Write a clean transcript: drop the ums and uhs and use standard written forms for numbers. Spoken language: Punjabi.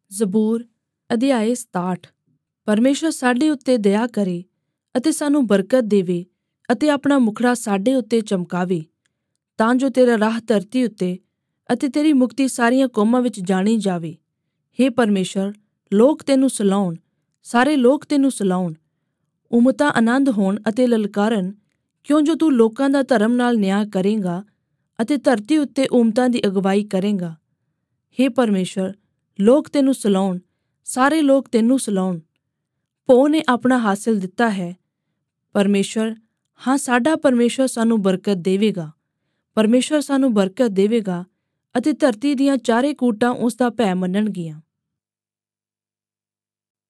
ਜ਼ਬੂਰ ਅਧਿਆਇ 67। ਪਰਮੇਸ਼ਰ ਸਾਡੇ ਉੱਤੇ ਦਇਆ ਕਰੇ ਅਤੇ ਸਾਨੂੰ ਬਰਕਤ ਦੇਵੇ ਅਤੇ ਆਪਣਾ ਮੁਖੜਾ ਸਾਡੇ ਉੱਤੇ ਚਮਕਾਵੇ, ਤਾਂ ਜੋ ਤੇਰਾ ਰਾਹ ਧਰਤੀ ਉੱਤੇ ਅਤੇ ਤੇਰੀ ਮੁਕਤੀ ਸਾਰੀਆਂ ਕੌਮਾਂ ਵਿੱਚ ਜਾਣੀ ਜਾਵੇ। ਹੇ ਪਰਮੇਸ਼ਰ, ਲੋਕ ਤੈਨੂੰ ਸਲਾਹੁਣ, ਸਾਰੇ ਲੋਕ ਤੈਨੂੰ ਸਲਾਹੁਣ। ਉਮਤਾਂ ਆਨੰਦ ਹੋਣ ਅਤੇ ਲਲਕਾਰਨ, ਕਿਉਂ ਜੋ ਤੂੰ ਲੋਕਾਂ ਦਾ ਧਰਮ ਨਾਲ ਨਿਆਂ ਕਰੇਂਗਾ ਅਤੇ ਧਰਤੀ ਉੱਤੇ ਉਮਤਾਂ ਦੀ ਅਗਵਾਈ ਕਰੇਂਗਾ। ਹੇ ਪਰਮੇਸ਼ਰ, ਲੋਕ ਤੈਨੂੰ ਸਲਾਹੁਣ, ਸਾਰੇ ਲੋਕ ਤੈਨੂੰ ਸਲਾਹੁਣ। ਭੋਹ ਨੇ ਆਪਣਾ ਹਾਸਿਲ ਦਿੱਤਾ ਹੈ। ਪਰਮੇਸ਼ਰ, ਹਾਂ, ਸਾਡਾ ਪਰਮੇਸ਼ਰ ਸਾਨੂੰ ਬਰਕਤ ਦੇਵੇਗਾ। ਪਰਮੇਸ਼ਰ ਸਾਨੂੰ ਬਰਕਤ ਦੇਵੇਗਾ ਅਤੇ ਧਰਤੀ ਦੀਆਂ ਚਾਰੇ ਕੂਟਾਂ ਉਸ ਦਾ ਭੈ ਮੰਨਣਗੀਆਂ।